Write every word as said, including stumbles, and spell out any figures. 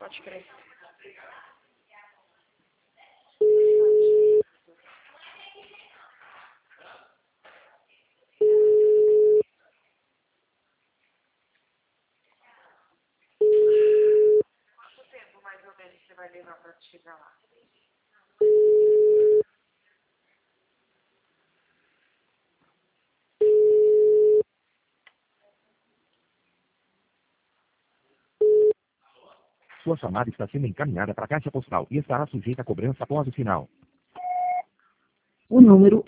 Pode crer. Quanto tempo mais ou menos você vai levar para chegar lá? Sua chamada está sendo encaminhada para a caixa postal e estará sujeita a cobrança após o sinal. O número